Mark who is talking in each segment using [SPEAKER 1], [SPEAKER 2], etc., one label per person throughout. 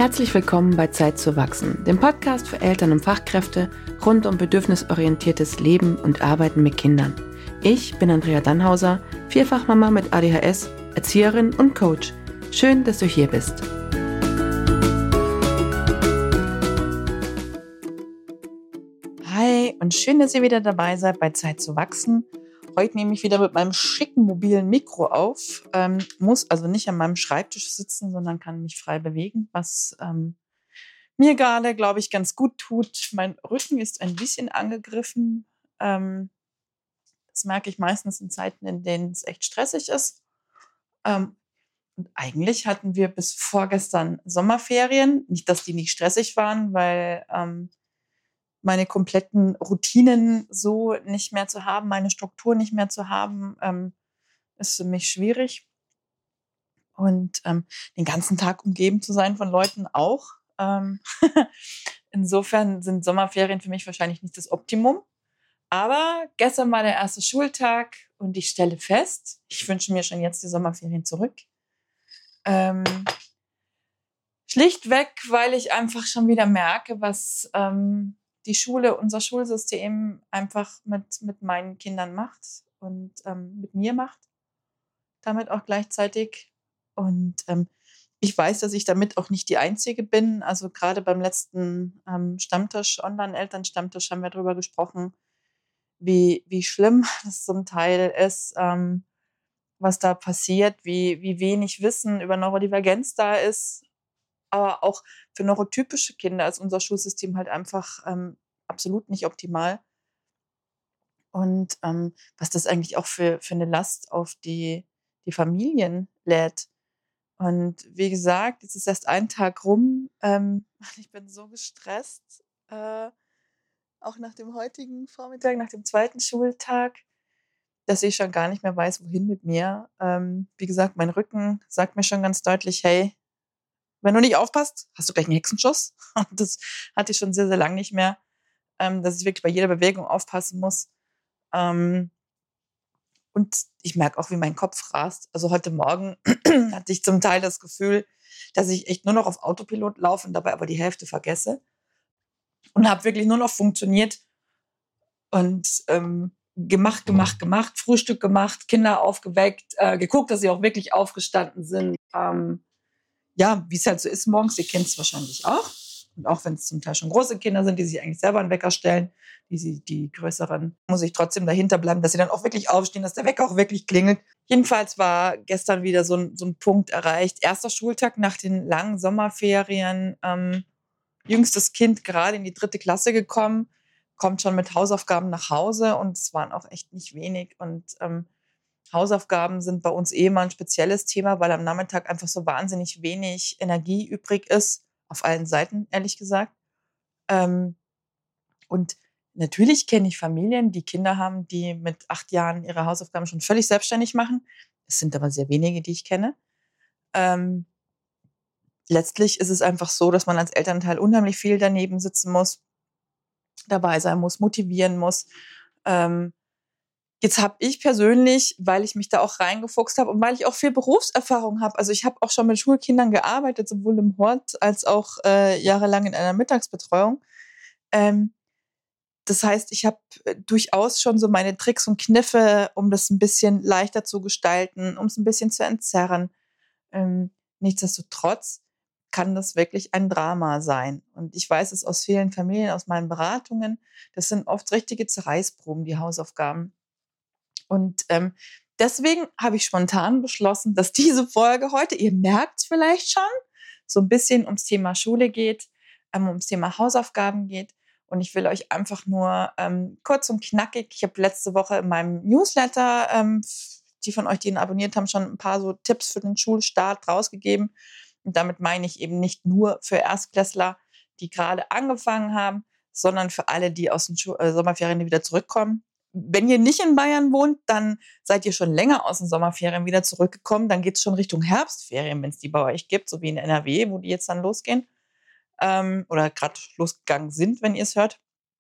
[SPEAKER 1] Herzlich willkommen bei Zeit zu wachsen, dem Podcast für Eltern und Fachkräfte rund um bedürfnisorientiertes Leben und Arbeiten mit Kindern. Ich bin Andrea Dannhauser, Vierfachmama mit ADHS, Erzieherin und Coach. Schön, dass du hier bist. Hi und schön, dass ihr wieder dabei seid bei Zeit zu wachsen. Heute nehme ich wieder mit meinem schicken mobilen Mikro auf, muss also nicht an meinem Schreibtisch sitzen, sondern kann mich frei bewegen, was mir gerade, glaube ich, ganz gut tut. Mein Rücken ist ein bisschen angegriffen. Das merke ich meistens in Zeiten, in denen es echt stressig ist. Und eigentlich hatten wir bis vorgestern Sommerferien. Nicht, dass die nicht stressig waren, weil meine kompletten Routinen so nicht mehr zu haben, meine Struktur nicht mehr zu haben, ist für mich schwierig. Und den ganzen Tag umgeben zu sein von Leuten auch. Insofern sind Sommerferien für mich wahrscheinlich nicht das Optimum. Aber gestern war der erste Schultag und ich stelle fest, ich wünsche mir schon jetzt die Sommerferien zurück. Schlichtweg, weil ich einfach schon wieder merke, was die Schule, unser Schulsystem einfach mit meinen Kindern macht und mit mir macht. Damit auch gleichzeitig. Und ich weiß, dass ich damit auch nicht die Einzige bin. Also gerade beim letzten Stammtisch, Online-Elternstammtisch, haben wir darüber gesprochen, wie schlimm das zum Teil ist, was da passiert, wie wenig Wissen über Neurodivergenz da ist. Aber auch für neurotypische Kinder ist unser Schulsystem halt einfach absolut nicht optimal. Und was das eigentlich auch für eine Last auf die Familien lädt. Und wie gesagt, jetzt ist erst ein Tag rum. Ich bin so gestresst, auch nach dem heutigen Vormittag, nach dem zweiten Schultag, dass ich schon gar nicht mehr weiß, wohin mit mir. Wie gesagt, mein Rücken sagt mir schon ganz deutlich, hey, wenn du nicht aufpasst, hast du gleich einen Hexenschuss. Und das hatte ich schon sehr, sehr lange nicht mehr, dass ich wirklich bei jeder Bewegung aufpassen muss. Und ich merke auch, wie mein Kopf rast. Also heute Morgen hatte ich zum Teil das Gefühl, dass ich echt nur noch auf Autopilot laufe und dabei aber die Hälfte vergesse. Und habe wirklich nur noch funktioniert und gemacht, Frühstück gemacht, Kinder aufgeweckt, geguckt, dass sie auch wirklich aufgestanden sind. Ja, wie es halt so ist morgens, ihr kennt es wahrscheinlich auch. Und auch wenn es zum Teil schon große Kinder sind, die sich eigentlich selber einen Wecker stellen, die größeren, muss ich trotzdem dahinter bleiben, dass sie dann auch wirklich aufstehen, dass der Wecker auch wirklich klingelt. Jedenfalls war gestern wieder so ein Punkt erreicht. Erster Schultag nach den langen Sommerferien. Jüngstes Kind gerade in die 3. Klasse gekommen, kommt schon mit Hausaufgaben nach Hause und es waren auch echt nicht wenig. Und Hausaufgaben sind bei uns immer ein spezielles Thema, weil am Nachmittag einfach so wahnsinnig wenig Energie übrig ist, auf allen Seiten, ehrlich gesagt. Und natürlich kenne ich Familien, die Kinder haben, die mit 8 Jahren ihre Hausaufgaben schon völlig selbstständig machen. Es sind aber sehr wenige, die ich kenne. Letztlich ist es einfach so, dass man als Elternteil unheimlich viel daneben sitzen muss, dabei sein muss, motivieren muss. Jetzt habe ich persönlich, weil ich mich da auch reingefuchst habe und weil ich auch viel Berufserfahrung habe, also ich habe auch schon mit Schulkindern gearbeitet, sowohl im Hort als auch jahrelang in einer Mittagsbetreuung. Das heißt, ich habe durchaus schon so meine Tricks und Kniffe, um das ein bisschen leichter zu gestalten, um es ein bisschen zu entzerren. Nichtsdestotrotz kann das wirklich ein Drama sein. Und ich weiß es aus vielen Familien, aus meinen Beratungen, das sind oft richtige Zerreißproben, die Hausaufgaben. Und deswegen habe ich spontan beschlossen, dass diese Folge heute, ihr merkt es vielleicht schon, so ein bisschen ums Thema Schule geht, ums Thema Hausaufgaben geht. Und ich will euch einfach nur kurz und knackig, ich habe letzte Woche in meinem Newsletter, die von euch, die ihn abonniert haben, schon ein paar so Tipps für den Schulstart rausgegeben. Und damit meine ich eben nicht nur für Erstklässler, die gerade angefangen haben, sondern für alle, die aus den Sommerferien wieder zurückkommen. Wenn ihr nicht in Bayern wohnt, dann seid ihr schon länger aus den Sommerferien wieder zurückgekommen. Dann geht es schon Richtung Herbstferien, wenn es die bei euch gibt, so wie in NRW, wo die jetzt dann losgehen. Oder gerade losgegangen sind, wenn ihr es hört.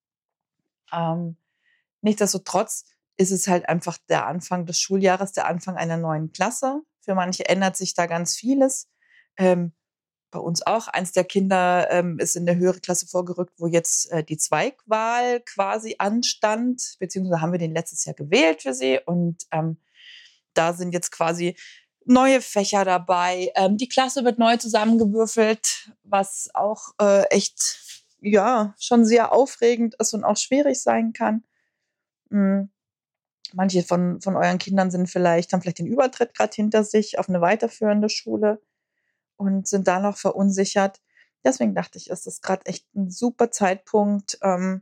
[SPEAKER 1] Nichtsdestotrotz ist es halt einfach der Anfang des Schuljahres, der Anfang einer neuen Klasse. Für manche ändert sich da ganz vieles. Bei bei uns auch. Eins der Kinder ist in eine höhere Klasse vorgerückt, wo jetzt die Zweigwahl quasi anstand, beziehungsweise haben wir den letztes Jahr gewählt für sie. Und da sind jetzt quasi neue Fächer dabei. Die Klasse wird neu zusammengewürfelt, was auch echt, ja, schon sehr aufregend ist und auch schwierig sein kann. Manche von euren Kindern haben vielleicht den Übertritt gerade hinter sich auf eine weiterführende Schule und sind da noch verunsichert. Deswegen dachte ich, ist das gerade echt ein super Zeitpunkt.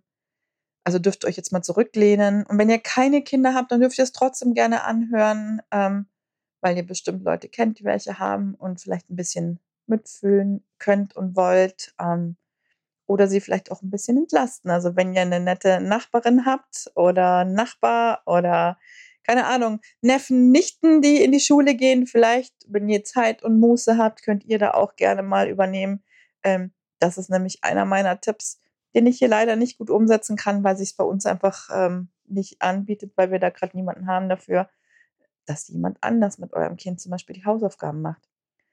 [SPEAKER 1] Also dürft ihr euch jetzt mal zurücklehnen. Und wenn ihr keine Kinder habt, dann dürft ihr es trotzdem gerne anhören, weil ihr bestimmt Leute kennt, die welche haben und vielleicht ein bisschen mitfühlen könnt und wollt. Oder sie vielleicht auch ein bisschen entlasten. Also wenn ihr eine nette Nachbarin habt oder 'n Nachbar oder, keine Ahnung, Neffen, Nichten, die in die Schule gehen, vielleicht, wenn ihr Zeit und Muße habt, könnt ihr da auch gerne mal übernehmen. Das ist nämlich einer meiner Tipps, den ich hier leider nicht gut umsetzen kann, weil sich's bei uns einfach nicht anbietet, weil wir da gerade niemanden haben dafür, dass jemand anders mit eurem Kind zum Beispiel die Hausaufgaben macht.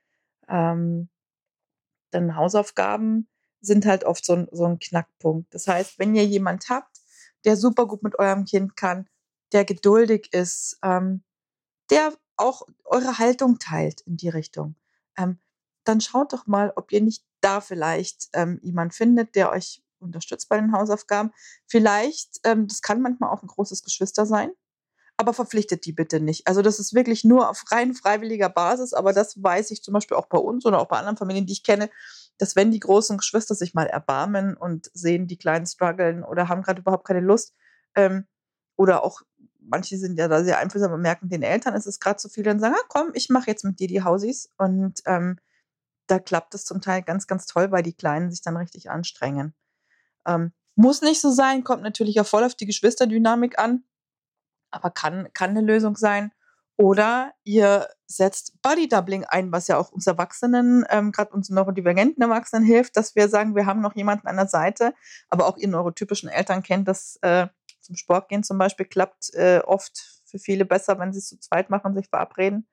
[SPEAKER 1] Ähm Denn Hausaufgaben sind halt oft so 'n Knackpunkt. Das heißt, wenn ihr jemand habt, der super gut mit eurem Kind kann, der geduldig ist, der auch eure Haltung teilt in die Richtung, ähm, dann schaut doch mal, ob ihr nicht da vielleicht jemand findet, der euch unterstützt bei den Hausaufgaben. Vielleicht das kann manchmal auch 'n großes Geschwister sein, aber verpflichtet die bitte nicht. Also, das ist wirklich nur auf rein freiwilliger Basis, aber das weiß ich zum Beispiel auch bei uns oder auch bei anderen Familien, die ich kenne, dass wenn die großen Geschwister sich mal erbarmen und sehen, die Kleinen struggeln oder haben gerade überhaupt keine Lust, ähm, oder auch manche sind ja da sehr einfühlsam und merken, den Eltern ist es gerade zu viel, dann sagen: „Ah, komm, ich mache jetzt mit dir die Hausis." Und, da klappt es zum Teil ganz, ganz toll, weil die Kleinen sich dann richtig anstrengen. Muss nicht so sein, kommt natürlich auch voll auf die Geschwisterdynamik an. Aber kann 'ne Lösung sein. Oder ihr setzt Body Doubling ein, was ja auch uns Erwachsenen, grad uns neurodivergenten Erwachsenen hilft, dass wir sagen, wir haben noch jemanden an der Seite. Aber auch ihr neurotypischen Eltern kennt das, zum Sport gehen zum Beispiel klappt, oft für viele besser, wenn sie's zu zweit machen, sich verabreden.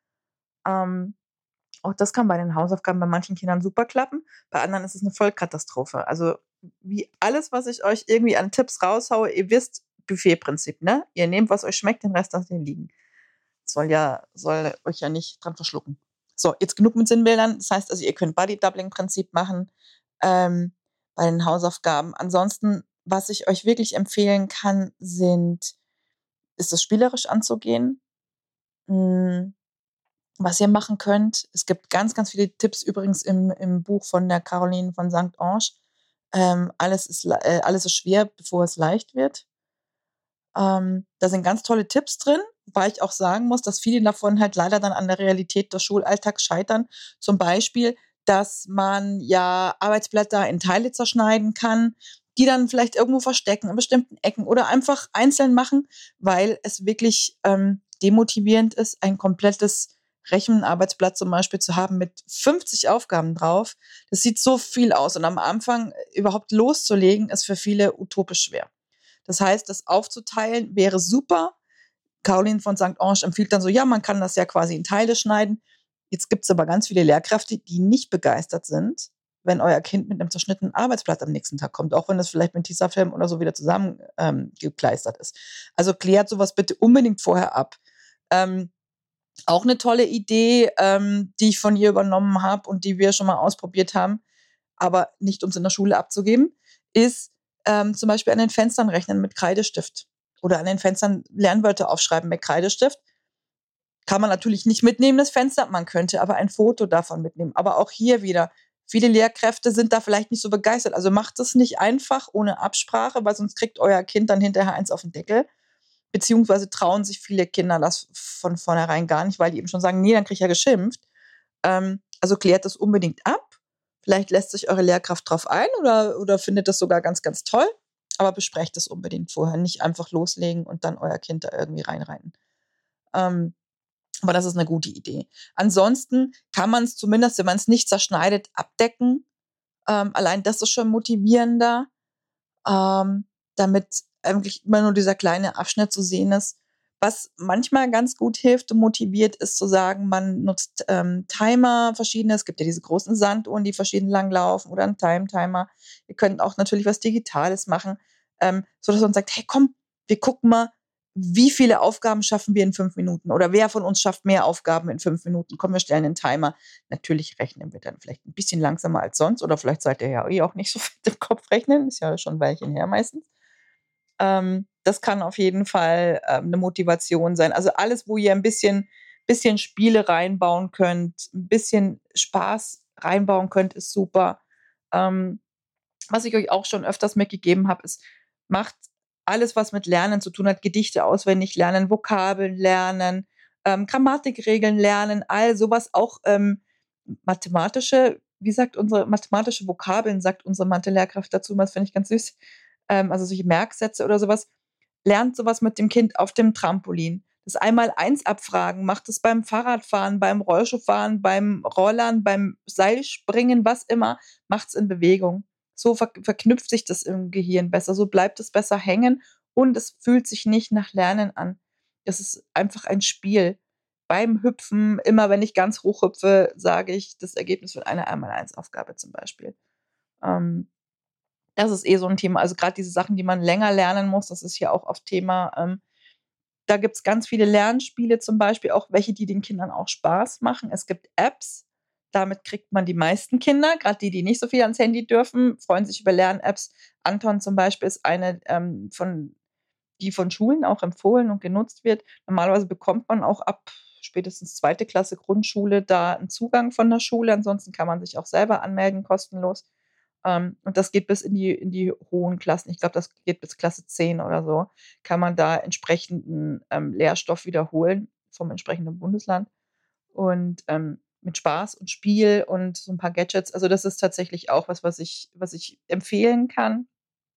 [SPEAKER 1] Ähm, auch das kann bei den Hausaufgaben bei manchen Kindern super klappen, bei anderen ist es 'ne Vollkatastrophe. Also, wie alles, was ich euch irgendwie an Tipps raushaue, ihr wisst, Buffetprinzip, ne? Ihr nehmt, was euch schmeckt, den Rest lasst ihr liegen. Soll euch ja nicht dran verschlucken. So, jetzt genug mit Sinnbildern. Das heißt also, ihr könnt Buddy-Doubling-Prinzip machen, ähm, bei den Hausaufgaben. Ansonsten, was ich euch wirklich empfehlen kann, ist es spielerisch anzugehen. Hm. Was ihr machen könnt, es gibt ganz, ganz viele Tipps übrigens im Buch von der Caroline von St. Ange. Alles ist schwer, bevor es leicht wird. Da sind ganz tolle Tipps drin, wobei ich auch sagen muss, dass viele davon halt leider dann an der Realität des Schulalltags scheitern. Zum Beispiel, dass man ja Arbeitsblätter in Teile zerschneiden kann, die dann vielleicht irgendwo verstecken in bestimmten Ecken oder einfach einzeln machen, weil es wirklich demotivierend ist, ein komplettes Rechenarbeitsblatt zum Beispiel zu haben mit 50 Aufgaben drauf. Das sieht so viel aus und am Anfang überhaupt loszulegen, ist für viele utopisch schwer. Das heißt, das aufzuteilen wäre super. Caroline von St. Ange empfiehlt dann so, ja, man kann das ja quasi in Teile schneiden. Jetzt gibt es aber ganz viele Lehrkräfte, die nicht begeistert sind, wenn euer Kind mit einem zerschnittenen Arbeitsblatt am nächsten Tag kommt, auch wenn das vielleicht mit Tesafilm oder so wieder zusammen gekleistert ist. Also klärt sowas bitte unbedingt vorher ab. Ähm, auch eine tolle Idee, die ich von ihr übernommen habe und die wir schon mal ausprobiert haben, aber nicht, um es in der Schule abzugeben, ist zum Beispiel an den Fenstern rechnen mit Kreidestift oder an den Fenstern Lernwörter aufschreiben mit Kreidestift. Kann man natürlich nicht mitnehmen, das Fenster, man könnte aber ein Foto davon mitnehmen. Aber auch hier wieder, viele Lehrkräfte sind da vielleicht nicht so begeistert. Also macht es nicht einfach ohne Absprache, weil sonst kriegt euer Kind dann hinterher eins auf den Deckel. Beziehungsweise trauen sich viele Kinder das von vornherein gar nicht, weil die eben schon sagen, nee, dann kriege ich ja geschimpft. Also klärt das unbedingt ab. Vielleicht lässt sich eure Lehrkraft drauf ein oder findet das sogar ganz, ganz toll. Aber besprecht es unbedingt vorher. Nicht einfach loslegen und dann euer Kind da irgendwie reinreiten. Ähm, aber das ist eine gute Idee. Ansonsten kann man es zumindest, wenn man es nicht zerschneidet, abdecken. Allein das ist schon motivierender, damit eigentlich immer nur dieser kleine Abschnitt zu sehen ist. Was manchmal ganz gut hilft und motiviert, ist zu sagen, man nutzt Timer, verschiedene. Es gibt ja diese großen Sanduhren, die verschieden lang laufen oder einen Time-Timer. Ihr könnt auch natürlich was Digitales machen, sodass man sagt, hey komm, wir gucken mal, wie viele Aufgaben schaffen wir in 5 Minuten oder wer von uns schafft mehr Aufgaben in 5 Minuten. Komm, wir stellen einen Timer. Natürlich rechnen wir dann vielleicht ein bisschen langsamer als sonst oder vielleicht seid ihr ja auch nicht so fit im Kopf rechnen. Ist ja schon ein Weilchen her meistens. Das kann auf jeden Fall 'ne Motivation sein. Also, alles, wo ihr ein bisschen Spiele reinbauen könnt, ein bisschen Spaß reinbauen könnt, ist super. Ähm, Was ich euch auch schon öfters mitgegeben habe, ist, macht alles, was mit Lernen zu tun hat, Gedichte auswendig lernen, Vokabeln lernen, Grammatikregeln lernen, all sowas, auch, mathematische Vokabeln, sagt unsere Mathe-Lehrkraft dazu immer, das finde ich ganz süß. Also solche Merksätze oder sowas. Lernt sowas mit dem Kind auf dem Trampolin. Das Einmaleins abfragen, macht es beim Fahrradfahren, beim Rollschuhfahren, beim Rollern, beim Seilspringen, was immer, macht's in Bewegung. So verknüpft sich das im Gehirn besser, so bleibt es besser hängen und es fühlt sich nicht nach Lernen an. Es ist einfach ein Spiel. Beim Hüpfen, immer wenn ich ganz hoch hüpfe, sage ich das Ergebnis von einer Einmaleins-Aufgabe zum Beispiel. Ähm, Das ist so 'n Thema. Also, grad diese Sachen, die man länger lernen muss, das ist hier auch oft Thema. Da gibt's ganz viele Lernspiele zum Beispiel, auch welche, die den Kindern auch Spaß machen. Es gibt Apps, damit kriegt man die meisten Kinder, grad die, die nicht so viel ans Handy dürfen, freuen sich über Lern-Apps. Anton zum Beispiel ist eine, die von Schulen auch empfohlen und genutzt wird. Normalerweise bekommt man auch ab spätestens 2. Klasse Grundschule da 'n Zugang von der Schule. Ansonsten kann man sich auch selber anmelden, kostenlos. Und das geht bis in die hohen Klassen. Ich glaube, das geht bis Klasse 10 oder so, kann man da entsprechenden, Lehrstoff wiederholen vom entsprechenden Bundesland und, mit Spaß und Spiel und so 'n paar Gadgets. Also, das ist tatsächlich auch was ich empfehlen kann.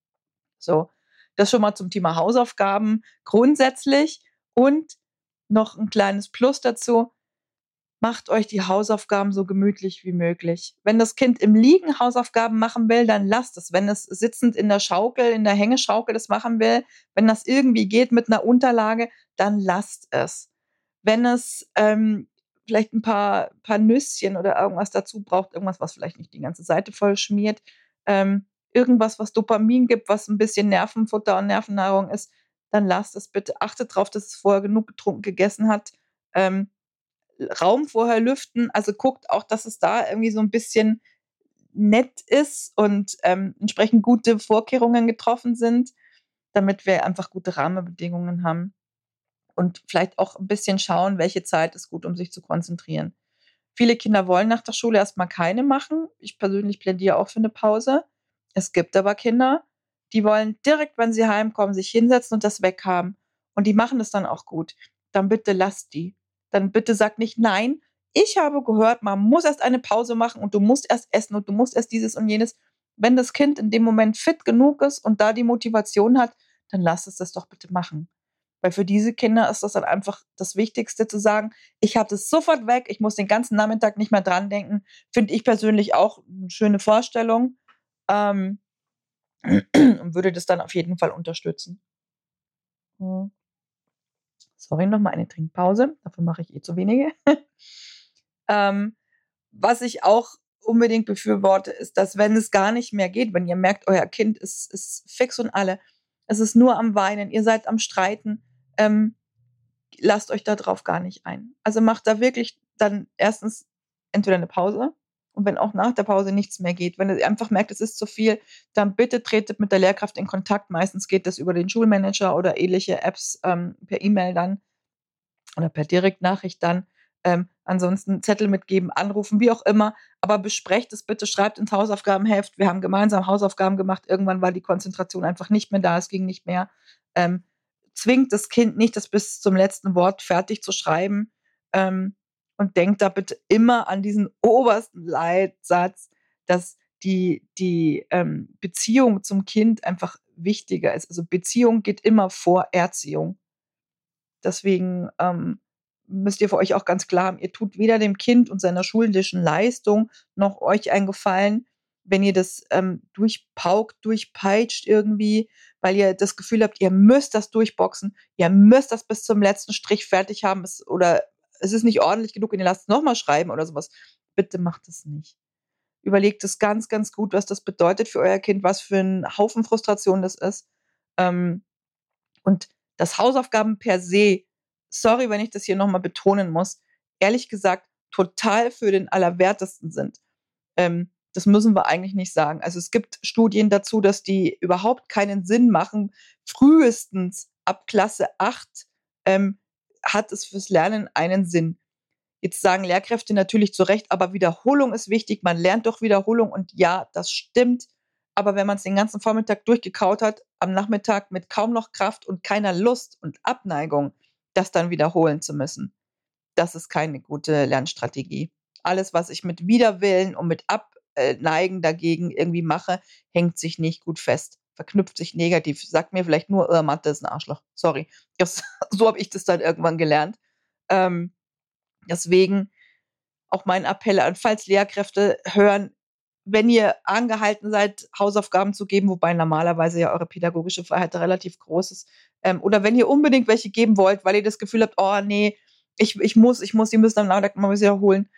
[SPEAKER 1] So, das schon mal zum Thema Hausaufgaben grundsätzlich und noch 'n kleines Plus dazu: Macht euch die Hausaufgaben so gemütlich wie möglich. Wenn das Kind im Liegen Hausaufgaben machen will, dann lasst es. Wenn es sitzend in der Schaukel, in der Hängeschaukel das machen will, wenn das irgendwie geht mit 'ner Unterlage, dann lasst es. Wenn es, vielleicht 'n paar Nüsschen oder irgendwas dazu braucht, irgendwas, was vielleicht nicht die ganze Seite voll schmiert, irgendwas, was Dopamin gibt, was 'n bisschen Nervenfutter und Nervennahrung ist, dann lasst es bitte. Achtet drauf, dass es vorher genug getrunken, gegessen hat. Ähm, Raum vorher lüften. Also, guckt auch, dass es da irgendwie so 'n bisschen nett ist und, entsprechend gute Vorkehrungen getroffen sind, damit wir einfach gute Rahmenbedingungen haben. Und vielleicht auch 'n bisschen schauen, welche Zeit ist gut, um sich zu konzentrieren. Viele Kinder wollen nach der Schule erst mal keine machen. Ich persönlich plädiere auch für 'ne Pause. Es gibt aber Kinder, die wollen direkt, wenn sie heimkommen, sich hinsetzen und das weghaben. Und die machen das dann auch gut. Dann bitte lasst die. Dann bitte sagt nicht: „Nein, ich habe gehört, man muss erst eine Pause machen und du musst erst essen und du musst erst dieses und jenes.“ Wenn das Kind in dem Moment fit genug ist und da die Motivation hat, dann lasst es das doch bitte machen. Weil für diese Kinder ist das dann einfach das Wichtigste zu sagen: „Ich habe das sofort weg, ich muss den ganzen Nachmittag nicht mehr dran denken.“ Finde ich persönlich auch 'ne schöne Vorstellung, ähm, und würde das dann auf jeden Fall unterstützen. Mhm. Sorry, noch mal eine Trinkpause. Dafür mache ich zu wenige. Ähm, Was ich auch unbedingt befürworte, ist, dass, wenn es gar nicht mehr geht, wenn ihr merkt, euer Kind ist fix und alle, es ist nur am Weinen, ihr seid am Streiten, lasst euch da drauf gar nicht ein. Also, macht da wirklich dann erstens entweder 'ne Pause und wenn auch nach der Pause nichts mehr geht, wenn ihr einfach merkt, es ist zu viel, dann bitte tretet mit der Lehrkraft in Kontakt. Meistens geht das über den Schulmanager oder ähnliche Apps, per E-Mail dann oder per Direktnachricht dann. Ansonsten Zettel mitgeben, anrufen, wie auch immer, aber besprecht es bitte, schreibt ins Hausaufgabenheft. Wir haben gemeinsam Hausaufgaben gemacht. Irgendwann war die Konzentration einfach nicht mehr da, es ging nicht mehr. Ähm, Zwingt das Kind nicht, das bis zum letzten Wort fertig zu schreiben, ähm, und denkt da bitte immer an diesen obersten Leitsatz, dass die Beziehung zum Kind einfach wichtiger ist. Also, Beziehung geht immer vor Erziehung. Deswegen, müsst ihr für euch auch ganz klar haben, ihr tut weder dem Kind und seiner schulischen Leistung noch euch einen Gefallen, wenn ihr das durchpaukt, durchpeitscht irgendwie, weil ihr das Gefühl habt, ihr müsst das durchboxen, ihr müsst das bis zum letzten Strich fertig haben, oder es ist nicht ordentlich genug und ihr lasst es nochmal schreiben oder sowas. Bitte macht das nicht. Überlegt es ganz, ganz gut, was das bedeutet für euer Kind, was für ein Haufen Frustration das ist. Ähm, und dass Hausaufgaben per se, sorry, wenn ich das hier nochmal betonen muss, ehrlich gesagt total für den Allerwertesten sind. Das müssen wir eigentlich nicht sagen. Also es gibt Studien dazu, dass die überhaupt keinen Sinn machen. Frühestens ab Klasse 8 hat es fürs Lernen einen Sinn. Jetzt sagen Lehrkräfte natürlich zu Recht, aber Wiederholung ist wichtig. Man lernt durch Wiederholung und ja, das stimmt. Aber wenn man es den ganzen Vormittag durchgekaut hat, am Nachmittag mit kaum noch Kraft und keiner Lust und Abneigung, das dann wiederholen zu müssen, das ist keine gute Lernstrategie. Alles, was ich mit Widerwillen und mit Abneigen dagegen irgendwie mache, hängt sich nicht gut fest, verknüpft sich negativ. Sagt mir vielleicht nur, Mathe ist ein Arschloch. Sorry. So habe ich das dann irgendwann gelernt. Ähm, Deswegen auch mein Appell an, falls Lehrkräfte hören, wenn ihr angehalten seid, Hausaufgaben zu geben, wobei normalerweise ja eure pädagogische Freiheit relativ groß ist, oder wenn ihr unbedingt welche geben wollt, weil ihr das Gefühl habt, oh nee, ich muss, die müssen am Nachmittag mal wiederholen.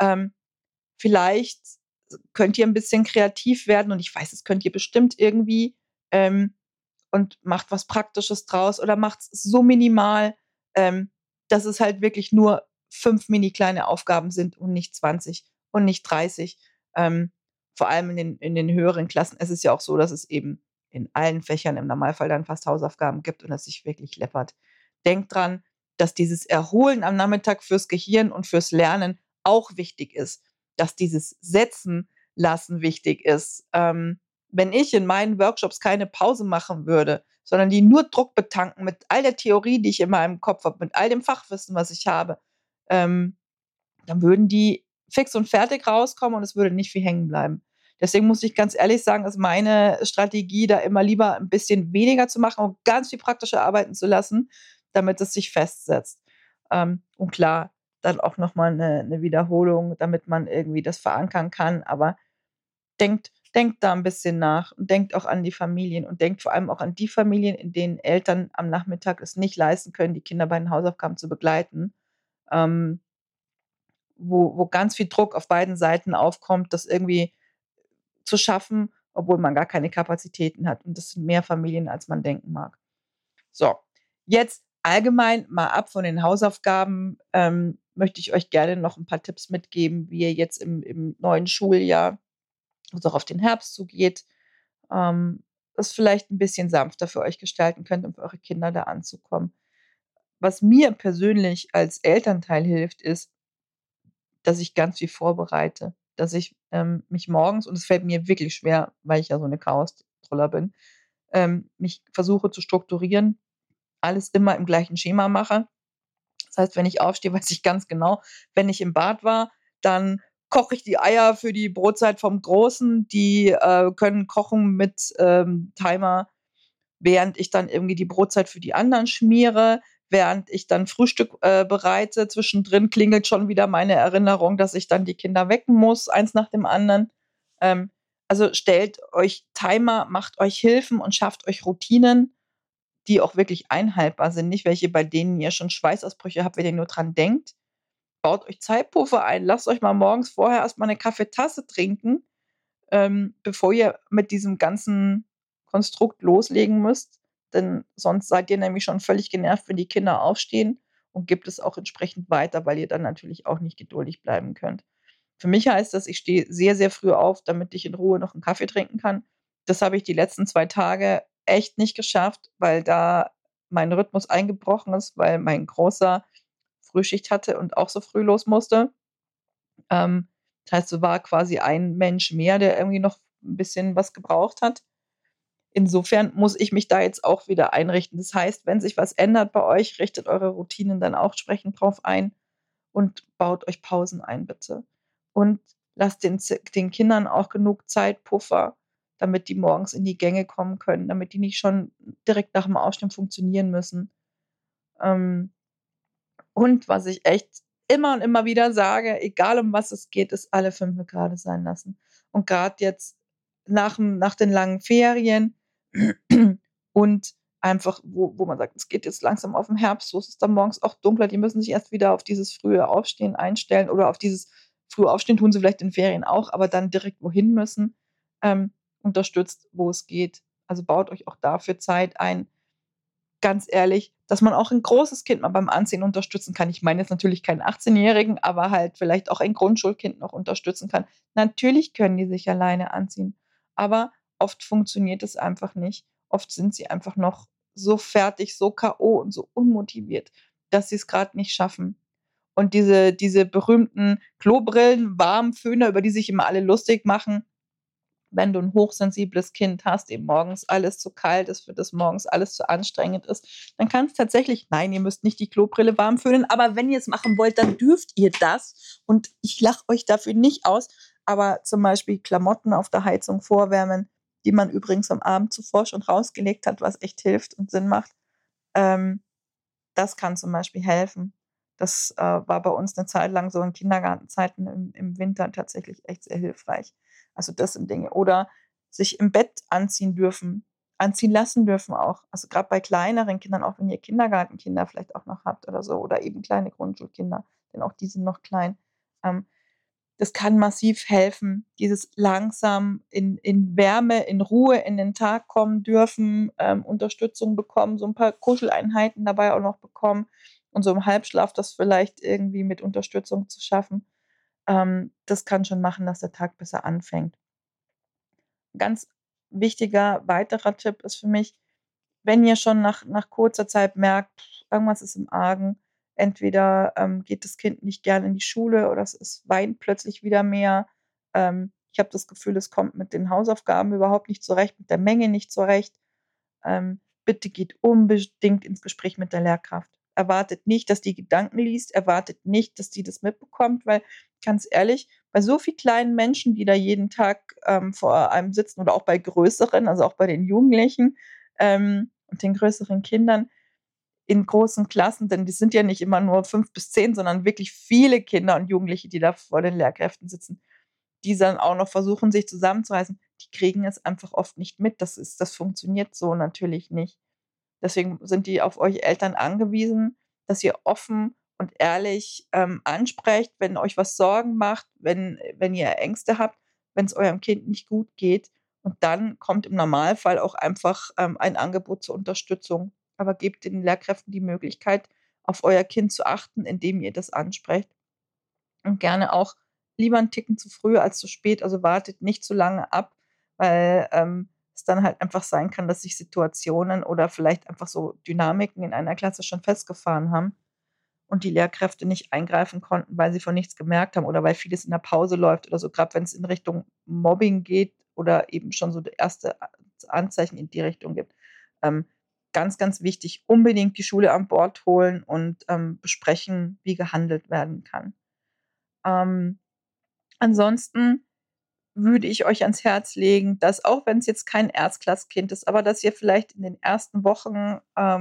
[SPEAKER 1] Vielleicht könnt ihr ein bisschen kreativ werden und ich weiß, das könnt ihr bestimmt irgendwie, ähm, und macht was Praktisches draus oder macht es so minimal, ähm, dass es halt wirklich nur 5 mini kleine Aufgaben sind und nicht 20 und nicht 30. Ähm, Vor allem in den höheren Klassen. Es ist ja auch so, dass es eben in allen Fächern im Normalfall dann fast Hausaufgaben gibt und es sich wirklich läppert. Denkt dran, dass dieses Erholen am Nachmittag fürs Gehirn und fürs Lernen auch wichtig ist, dass dieses Setzen lassen wichtig ist. Wenn ich in meinen Workshops keine Pause machen würde, sondern die nur Druck betanken mit all der Theorie, die ich in meinem Kopf habe, mit all dem Fachwissen, was ich habe, ähm, dann würden die fix und fertig rauskommen und es würde nicht viel hängen bleiben. Deswegen muss ich ganz ehrlich sagen, ist meine Strategie, da immer lieber ein bisschen weniger zu machen und ganz viel praktischer arbeiten zu lassen, damit es sich festsetzt. Und klar, dann auch noch mal 'ne Wiederholung, damit man irgendwie das verankern kann. Aber denkt da ein bisschen nach und denkt auch an die Familien und denkt vor allem auch an die Familien, in denen Eltern am Nachmittag es nicht leisten können, die Kinder bei den Hausaufgaben zu begleiten, ähm, wo ganz viel Druck auf beiden Seiten aufkommt, das irgendwie zu schaffen, obwohl man gar keine Kapazitäten hat. Und das sind mehr Familien, als man denken mag. So, jetzt allgemein mal ab von den Hausaufgaben, möchte ich euch gerne noch ein paar Tipps mitgeben, wie ihr jetzt im neuen Schuljahr, wo's auch auf den Herbst zugeht, es vielleicht ein bisschen sanfter für euch gestalten könnt, um für eure Kinder da anzukommen. Was mir persönlich als Elternteil hilft, ist, dass ich ganz viel vorbereite, dass ich, mich morgens, und es fällt mir wirklich schwer, weil ich ja so 'ne Chaostroller bin, mich versuche zu strukturieren, alles immer im gleichen Schema mache. Das heißt, wenn ich aufstehe, weiß ich ganz genau, wenn ich im Bad war, dann koche ich die Eier für die Brotzeit vom Großen. Die, können kochen mit, Timer, während ich dann irgendwie die Brotzeit für die anderen schmiere, während ich dann Frühstück, bereite. Zwischendrin klingelt schon wieder meine Erinnerung, dass ich dann die Kinder wecken muss, eins nach dem anderen. Also, stellt euch Timer, macht euch Hilfen und schafft euch Routinen, die auch wirklich einhaltbar sind, nicht welche, bei denen ihr schon Schweißausbrüche habt, wenn ihr nur dran denkt. Baut euch Zeitpuffer ein. Lasst euch mal morgens vorher erst mal 'ne Kaffeetasse trinken, bevor ihr mit diesem ganzen Konstrukt loslegen müsst. Denn sonst seid ihr nämlich schon völlig genervt, wenn die Kinder aufstehen, und gebt es auch entsprechend weiter, weil ihr dann natürlich auch nicht geduldig bleiben könnt. Für mich heißt das, ich stehe sehr, sehr früh auf, damit ich in Ruhe noch 'n Kaffee trinken kann. Das habe ich die letzten 2 Tage echt nicht geschafft, weil da mein Rhythmus eingebrochen ist, weil mein Großer Frühschicht hatte und auch so früh los musste. Ähm, Das heißt, so war quasi ein Mensch mehr, der irgendwie noch 'n bisschen was gebraucht hat. Insofern muss ich mich da jetzt auch wieder einrichten. Das heißt, wenn sich was ändert bei euch, richtet eure Routinen dann auch entsprechend drauf ein und baut euch Pausen ein, bitte. Und lasst den Kindern auch genug Zeitpuffer, damit die morgens in die Gänge kommen können, damit die nicht schon direkt nach dem Aufstehen funktionieren müssen. Ähm, und was ich echt immer und immer wieder sage, egal um was es geht, ist alle 5 grade sein lassen. Und grad jetzt nach den langen Ferien und einfach, wo man sagt, es geht jetzt langsam auf den Herbst, so ist es dann morgens auch dunkler, die müssen sich erst wieder auf dieses frühe Aufstehen einstellen oder auf dieses frühe Aufstehen tun sie vielleicht in Ferien auch, aber dann direkt wohin müssen, unterstützt, wo es geht. Also baut euch auch dafür Zeit ein. Ganz ehrlich, dass man auch ein großes Kind mal beim Anziehen unterstützen kann. Ich meine jetzt natürlich keinen 18-Jährigen, aber halt vielleicht auch ein Grundschulkind noch unterstützen kann. Natürlich können die sich alleine anziehen, aber oft funktioniert es einfach nicht. Oft sind sie einfach noch so fertig, so K.O. und so unmotiviert, dass sie es gerade nicht schaffen. Und diese berühmten Klobrillen, Warmföhner, über die sich immer alle lustig machen, wenn du ein hochsensibles Kind hast, dem morgens alles zu kalt ist, für das morgens alles zu anstrengend ist, dann kann es tatsächlich, nein, ihr müsst nicht die Klobrille warm föhnen, aber wenn ihr es machen wollt, dann dürft ihr das. Und ich lache euch dafür nicht aus, aber zum Beispiel Klamotten auf der Heizung vorwärmen, die man übrigens am Abend zuvor schon rausgelegt hat, was echt hilft und Sinn macht. Ähm, Das kann zum Beispiel helfen. Das war bei uns eine Zeit lang so in Kindergartenzeiten im Winter tatsächlich echt sehr hilfreich. Also das sind Dinge. Oder sich im Bett anziehen lassen dürfen auch. Also gerade bei kleineren Kindern, auch wenn ihr Kindergartenkinder vielleicht auch noch habt oder so, oder eben kleine Grundschulkinder, denn auch die sind noch klein. Ähm, Das kann massiv helfen, dieses langsam in Wärme, in Ruhe in den Tag kommen dürfen, Unterstützung bekommen, so ein paar Kuscheleinheiten dabei auch noch bekommen und so im Halbschlaf das vielleicht irgendwie mit Unterstützung zu schaffen. Das kann schon machen, dass der Tag besser anfängt. Ganz wichtiger weiterer Tipp ist für mich, wenn ihr schon nach kurzer Zeit merkt, irgendwas ist im Argen, entweder, geht das Kind nicht gerne in die Schule oder es weint plötzlich wieder mehr. Ich habe das Gefühl, es kommt mit den Hausaufgaben überhaupt nicht zurecht, mit der Menge nicht zurecht. Bitte geht unbedingt ins Gespräch mit der Lehrkraft. Erwartet nicht, dass die Gedanken liest, erwartet nicht, dass die das mitbekommt, weil ganz ehrlich, bei so viel kleinen Menschen, die da jeden Tag, vor einem sitzen oder auch bei größeren, also auch bei den Jugendlichen, und den größeren Kindern in großen Klassen, denn die sind ja nicht immer nur 5 bis 10, sondern wirklich viele Kinder und Jugendliche, die da vor den Lehrkräften sitzen, die dann auch noch versuchen, sich zusammenzureißen, die kriegen es einfach oft nicht mit. Das funktioniert so natürlich nicht. Deswegen sind die auf euch Eltern angewiesen, dass ihr offen und ehrlich, ansprecht, wenn euch was Sorgen macht, wenn ihr Ängste habt, wenn es eurem Kind nicht gut geht. Und dann kommt im Normalfall auch einfach, ein Angebot zur Unterstützung. Aber gebt den Lehrkräften die Möglichkeit, auf euer Kind zu achten, indem ihr das ansprecht. Und gerne auch lieber 'n Ticken zu früh als zu spät. Also, wartet nicht zu lange ab, weil, es dann halt einfach sein kann, dass sich Situationen oder vielleicht einfach so Dynamiken in einer Klasse schon festgefahren haben und die Lehrkräfte nicht eingreifen konnten, weil sie von nichts gemerkt haben oder weil vieles in der Pause läuft oder so, grad wenn's in Richtung Mobbing geht oder eben schon so erste Anzeichen in die Richtung gibt. Ähm, Ganz, ganz wichtig, unbedingt die Schule an Bord holen und, besprechen, wie gehandelt werden kann. Ähm, Ansonsten würde ich euch ans Herz legen, dass auch wenn es jetzt kein Erstklasskind ist, aber dass ihr vielleicht in den ersten Wochen,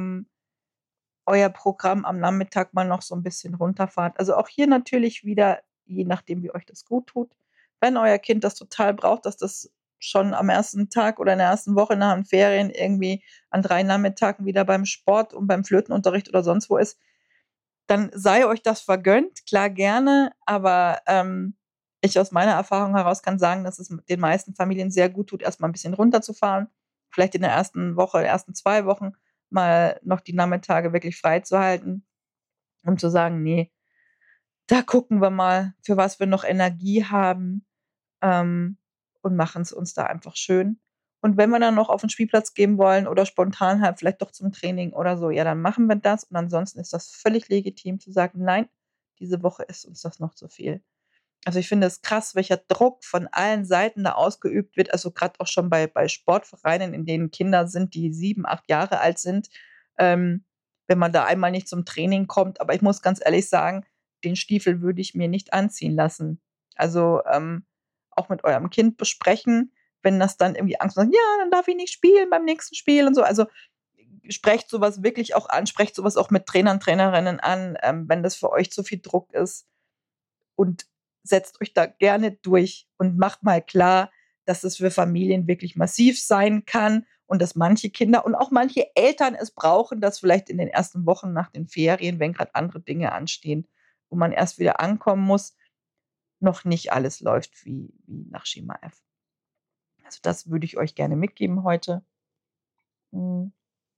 [SPEAKER 1] euer Programm am Nachmittag mal noch so 'n bisschen runterfahrt. Also, auch hier natürlich wieder, je nachdem, wie euch das gut tut. Wenn euer Kind das total braucht, dass das schon am ersten Tag oder in der ersten Woche nach den Ferien irgendwie an 3 Nachmittagen wieder beim Sport und beim Flötenunterricht oder sonst wo ist, dann sei euch das vergönnt, klar gerne, aber, ich aus meiner Erfahrung heraus kann sagen, dass es den meisten Familien sehr gut tut, erst mal 'n bisschen runterzufahren, vielleicht in der ersten Woche, ersten 2 Wochen mal noch die Nachmittage wirklich freizuhalten, um zu sagen: „Ne, da gucken wir mal, für was wir noch Energie haben, ähm, und machen's uns da einfach schön. Und wenn wir dann noch auf 'n Spielplatz gehen wollen oder spontan halt vielleicht doch zum Training oder so, ja, dann machen wir das und ansonsten ist das völlig legitim zu sagen: „Nein, diese Woche ist uns das noch zu viel.“ Also, ich finde es krass, welcher Druck von allen Seiten da ausgeübt wird, also grad auch schon bei Sportvereinen, in denen Kinder sind, die 7, 8 Jahre alt sind, ähm, wenn man da einmal nicht zum Training kommt. Aber ich muss ganz ehrlich sagen, den Stiefel würde ich mir nicht anziehen lassen. Also, auch mit eurem Kind besprechen, wenn das dann irgendwie Angst hat: „Ja, dann darf ich nicht spielen beim nächsten Spiel“ und so. Also, sprecht so was wirklich auch an, sprecht so was auch mit Trainern, Trainerinnen an, wenn das für euch zu viel Druck ist und setzt euch da gerne durch und macht mal klar, dass es für Familien wirklich massiv sein kann und dass manche Kinder und auch manche Eltern es brauchen, dass vielleicht in den ersten Wochen nach den Ferien, wenn gerade andere Dinge anstehen, wo man erst wieder ankommen muss, noch nicht alles läuft wie nach Schema F. Also, das würde ich euch gerne mitgeben heute. Hm,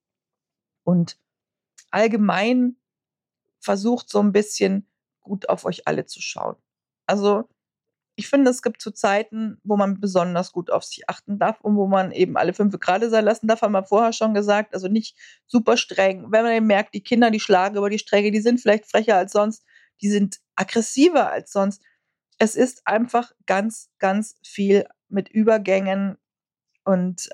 [SPEAKER 1] und allgemein versucht so ein bisschen gut auf euch alle zu schauen. Also, ich finde, es gibt so Zeiten, wo man besonders gut auf sich achten darf und wo man eben alle Fünfe gerade sein lassen darf, haben wir vorher schon gesagt. Also, nicht super streng. Wenn man eben merkt, die Kinder, die schlagen über die Strecke, die sind vielleicht frecher als sonst, die sind aggressiver als sonst. Es ist einfach ganz, ganz viel mit Übergängen und,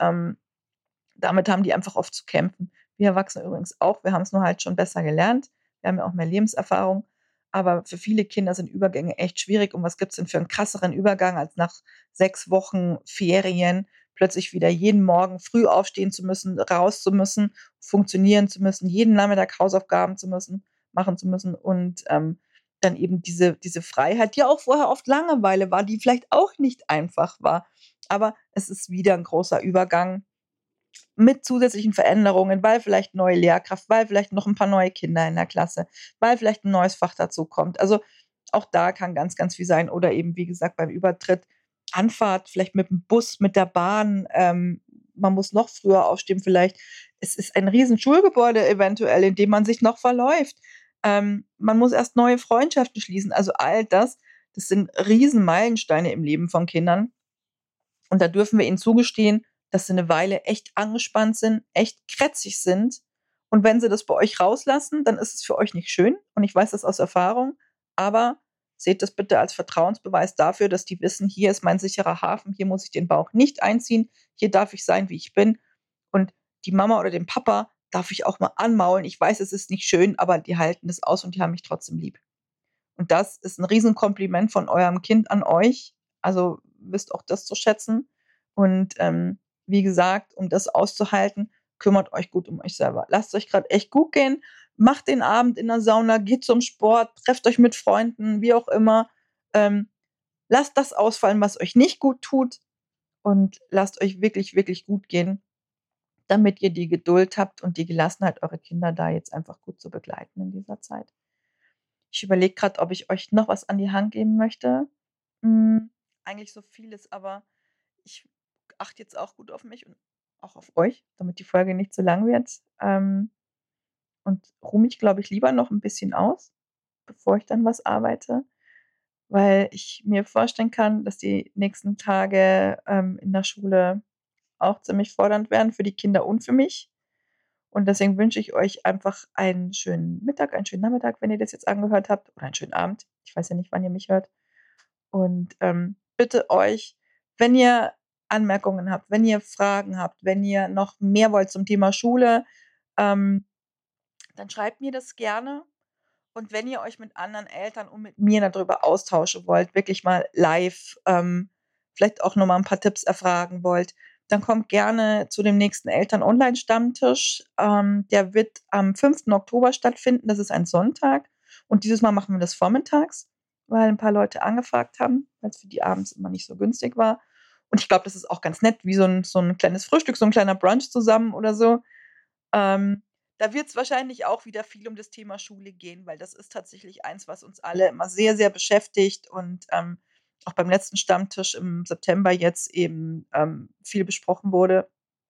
[SPEAKER 1] damit haben die einfach oft zu kämpfen. Wir Erwachsene übrigens auch. Wir haben es nur halt schon besser gelernt. Wir haben ja auch mehr Lebenserfahrung. Aber für viele Kinder sind Übergänge echt schwierig. Und was gibt's denn für einen krasseren Übergang, als nach 6 Wochen Ferien plötzlich wieder jeden Morgen früh aufstehen zu müssen, raus zu müssen, funktionieren zu müssen, jeden Nachmittag Hausaufgaben machen zu müssen und, dann eben diese Freiheit, die auch vorher oft Langeweile war, die vielleicht auch nicht einfach war. Aber es ist wieder ein großer Übergang mit zusätzlichen Veränderungen, weil vielleicht neue Lehrkraft, weil vielleicht noch ein paar neue Kinder in der Klasse, weil vielleicht ein neues Fach dazukommt. Also, auch da kann ganz, ganz viel sein oder eben, wie gesagt, beim Übertritt Anfahrt, vielleicht mit dem Bus, mit der Bahn, man muss noch früher aufstehen vielleicht. Es ist ein riesen Schulgebäude eventuell, in dem man sich noch verläuft. Man muss erst neue Freundschaften schließen. Also, all das, das sind Riesenmeilensteine im Leben von Kindern. Und da dürfen wir ihnen zugestehen, dass sie 'ne Weile echt angespannt sind, echt krätzig sind. Und wenn sie das bei euch rauslassen, dann ist es für euch nicht schön. Und ich weiß das aus Erfahrung. Aber seht das bitte als Vertrauensbeweis dafür, dass die wissen: „Hier ist mein sicherer Hafen, hier muss ich den Bauch nicht einziehen, hier darf ich sein, wie ich bin. Und die Mama oder den Papa darf ich auch mal anmaulen. Ich weiß, es ist nicht schön, aber die halten das aus und die haben mich trotzdem lieb.“ Und das ist 'n Riesenkompliment von eurem Kind an euch. Also, wisst auch das zu schätzen. Und, wie gesagt, um das auszuhalten, kümmert euch gut um euch selber. Lasst's euch grad echt gut gehen. Macht den Abend in der Sauna, geht zum Sport, trefft euch mit Freunden, wie auch immer. Ähm, lasst das ausfallen, was euch nicht gut tut und lasst euch wirklich, wirklich gut gehen, damit ihr die Geduld habt und die Gelassenheit, eure Kinder da jetzt einfach gut zu begleiten in dieser Zeit. Ich überlege grad, ob ich euch noch was an die Hand geben möchte. Eigentlich so vieles, aber ich achte jetzt auch gut auf mich und auch auf euch, damit die Folge nicht zu lang wird, und ruhe mich, glaube ich, lieber noch 'n bisschen aus, bevor ich dann was arbeite, weil ich mir vorstellen kann, dass die nächsten Tage, in der Schule auch ziemlich fordernd werden für die Kinder und für mich. Und deswegen wünsche ich euch einfach einen schönen Mittag, einen schönen Nachmittag, wenn ihr das jetzt angehört habt, oder einen schönen Abend. Ich weiß ja nicht, wann ihr mich hört. Und, bitte euch, wenn ihr Anmerkungen habt, wenn ihr Fragen habt, wenn ihr noch mehr wollt zum Thema Schule, ähm, dann schreibt mir das gerne. Und wenn ihr euch mit anderen Eltern und mit mir darüber austauschen wollt, wirklich mal live, vielleicht auch noch mal 'n paar Tipps erfragen wollt, dann kommt gerne zu dem nächsten Eltern-Online-Stammtisch. Der wird am 5. Oktober stattfinden. Das ist ein Sonntag. Und dieses Mal machen wir das vormittags, weil ein paar Leute angefragt haben, weil's für die abends immer nicht so günstig war. Und ich glaube, das ist auch ganz nett, wie so 'n kleines Frühstück, so 'n kleiner Brunch zusammen oder so. Ähm, da wird es wahrscheinlich auch wieder viel um das Thema Schule gehen, weil das ist tatsächlich eins, was uns alle immer sehr, sehr beschäftigt und, auch beim letzten Stammtisch im September jetzt eben, viel besprochen wurde.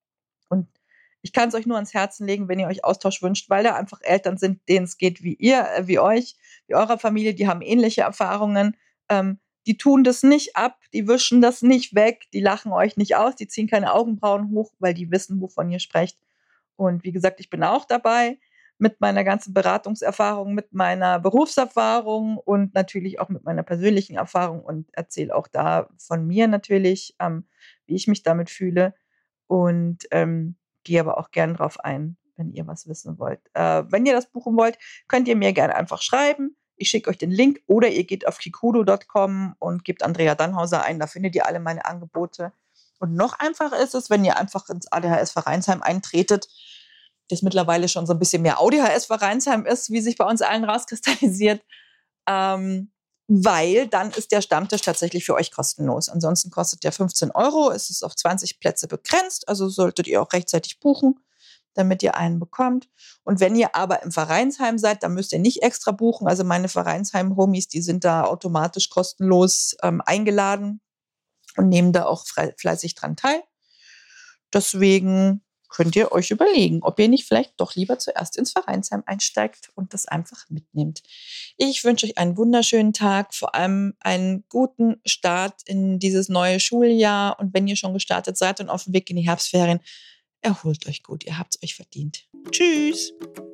[SPEAKER 1] Und ich kann es euch nur ans Herzen legen, wenn ihr euch Austausch wünscht, weil da einfach Eltern sind, denen es geht wie ihr wie euch, wie eurer Familie, die haben ähnliche Erfahrungen. Die tun das nicht ab, die wischen das nicht weg, die lachen euch nicht aus, die ziehen keine Augenbrauen hoch, weil die wissen, wovon ihr sprecht. Und wie gesagt, ich bin auch dabei mit meiner ganzen Beratungserfahrung, mit meiner Berufserfahrung und natürlich auch mit meiner persönlichen Erfahrung und erzähle auch da von mir natürlich, wie ich mich damit fühle und, gehe aber auch gern drauf ein, wenn ihr was wissen wollt. Wenn ihr das buchen wollt, könnt ihr mir gerne einfach schreiben. Ich schicke euch den Link oder ihr geht auf kikudo.com und gebt Andrea Dannhauser ein, da findet ihr alle meine Angebote. Und noch einfacher ist es, wenn ihr einfach ins ADHS Vereinsheim eintretet, das mittlerweile schon so ein bisschen mehr ADHS Vereinsheim ist, wie sich bei uns allen rauskristallisiert. Ähm, weil dann ist der Stammtisch tatsächlich für euch kostenlos. Ansonsten kostet der 15 €. Es ist auf 20 Plätze begrenzt, also solltet ihr auch rechtzeitig buchen, damit ihr einen bekommt. Und wenn ihr aber im Vereinsheim seid, dann müsst ihr nicht extra buchen. Also meine Vereinsheim-Homies, die sind da automatisch kostenlos eingeladen und nehmen da auch fleißig dran teil. Deswegen könnt ihr euch überlegen, ob ihr nicht vielleicht doch lieber zuerst ins Vereinsheim einsteigt und das einfach mitnehmt. Ich wünsche euch einen wunderschönen Tag, vor allem einen guten Start in dieses neue Schuljahr. Und wenn ihr schon gestartet seid und auf dem Weg in die Herbstferien, erholt euch gut, ihr habt es euch verdient. Tschüss!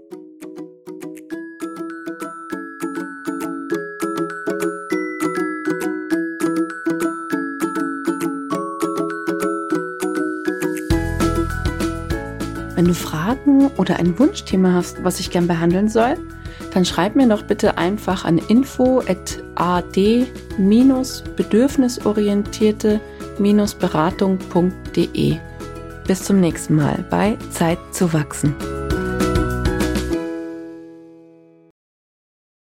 [SPEAKER 2] Wenn du Fragen oder ein Wunschthema hast, was ich gern behandeln soll, dann schreib mir doch bitte einfach an info@ad-bedürfnisorientierte-beratung.de. Bis zum nächsten Mal bei Zeit zu wachsen.